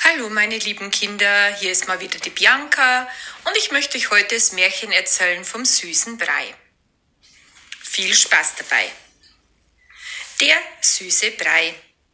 Hallo meine lieben Kinder, hier ist mal wieder die Bianca und ich möchte euch heute das Märchen erzählen vom süßen Brei. Viel Spaß dabei. Der süße Brei.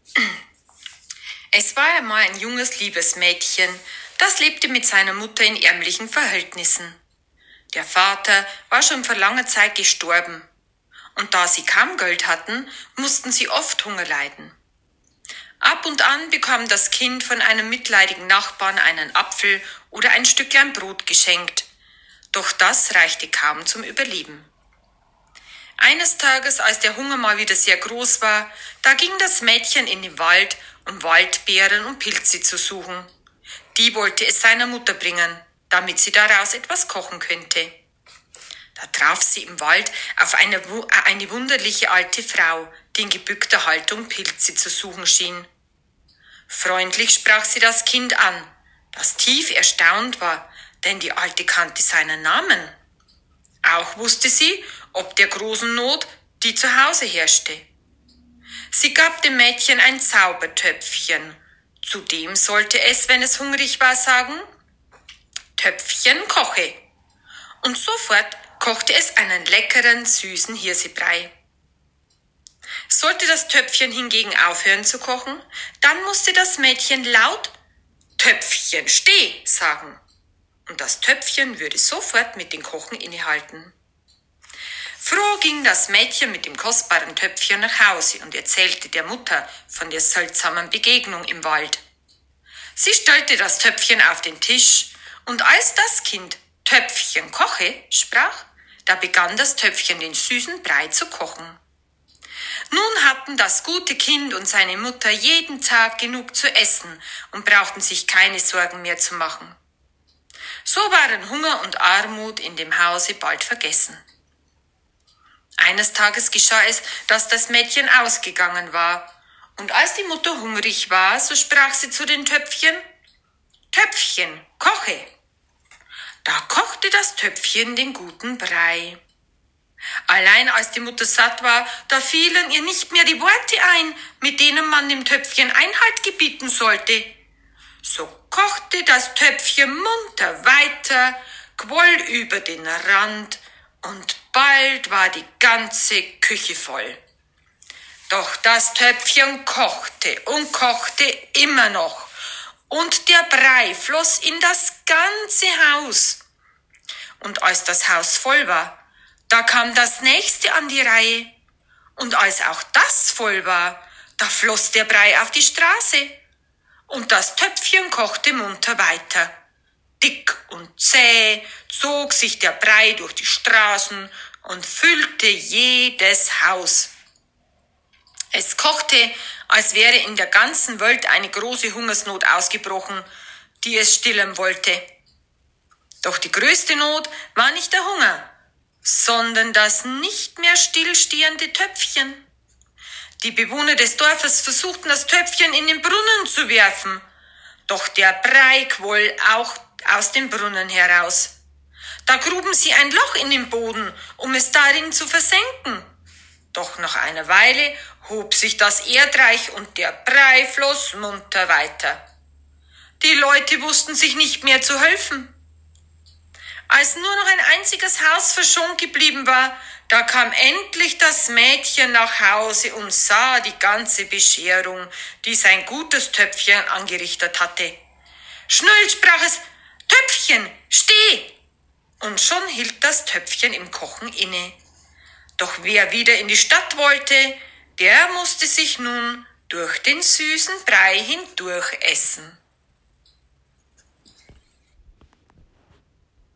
Es war einmal ein junges, liebes Mädchen, das lebte mit seiner Mutter in ärmlichen Verhältnissen. Der Vater war schon vor langer Zeit gestorben und da sie kaum Geld hatten, mussten sie oft Hunger leiden. Ab und an bekam das Kind von einem mitleidigen Nachbarn einen Apfel oder ein Stücklein Brot geschenkt, doch das reichte kaum zum Überleben. Eines Tages, als der Hunger mal wieder sehr groß war, da ging das Mädchen in den Wald, um Waldbeeren und Pilze zu suchen. Die wollte es seiner Mutter bringen, damit sie daraus etwas kochen könnte. Da traf sie im Wald auf eine wunderliche alte Frau, die in gebückter Haltung Pilze zu suchen schien. Freundlich sprach sie das Kind an, das tief erstaunt war, denn die Alte kannte seinen Namen. Auch wusste sie, ob der großen Not, die zu Hause herrschte. Sie gab dem Mädchen ein Zaubertöpfchen. Zudem sollte es, wenn es hungrig war, sagen: Töpfchen, koche. Und sofort kochte es einen leckeren, süßen Hirsebrei. Sollte das Töpfchen hingegen aufhören zu kochen, dann musste das Mädchen laut Töpfchen, steh sagen. Und das Töpfchen würde sofort mit dem Kochen innehalten. Froh ging das Mädchen mit dem kostbaren Töpfchen nach Hause und erzählte der Mutter von der seltsamen Begegnung im Wald. Sie stellte das Töpfchen auf den Tisch und als das Kind Töpfchen koche sprach, da begann das Töpfchen den süßen Brei zu kochen. Nun hatten das gute Kind und seine Mutter jeden Tag genug zu essen und brauchten sich keine Sorgen mehr zu machen. So waren Hunger und Armut in dem Hause bald vergessen. Eines Tages geschah es, dass das Mädchen ausgegangen war, und als die Mutter hungrig war, so sprach sie zu den Töpfchen: Töpfchen, koche. Da kochte das Töpfchen den guten Brei. Allein als die Mutter satt war, da fielen ihr nicht mehr die Worte ein, mit denen man dem Töpfchen Einhalt gebieten sollte. So kochte das Töpfchen munter weiter, quoll über den Rand, und bald war die ganze Küche voll. Doch das Töpfchen kochte und kochte immer noch, und der Brei floss in das ganze Haus. Und als das Haus voll war, da kam das nächste an die Reihe. Und als auch das voll war, da floss der Brei auf die Straße. Und das Töpfchen kochte munter weiter. Dick und zäh zog sich der Brei durch die Straßen und füllte jedes Haus. Es kochte, als wäre in der ganzen Welt eine große Hungersnot ausgebrochen, die es stillen wollte. Doch die größte Not war nicht der Hunger, sondern das nicht mehr stillstehende Töpfchen. Die Bewohner des Dorfes versuchten, das Töpfchen in den Brunnen zu werfen, doch der Brei quoll auch aus dem Brunnen heraus. Da gruben sie ein Loch in den Boden, um es darin zu versenken. Doch nach einer Weile hob sich das Erdreich und der Brei floss munter weiter. Die Leute wussten sich nicht mehr zu helfen. Als nur noch ein einziges Haus verschont geblieben war, da kam endlich das Mädchen nach Hause und sah die ganze Bescherung, die sein gutes Töpfchen angerichtet hatte. Schnell sprach es: Töpfchen, steh! Und schon hielt das Töpfchen im Kochen inne. Doch wer wieder in die Stadt wollte, der musste sich nun durch den süßen Brei hindurch essen.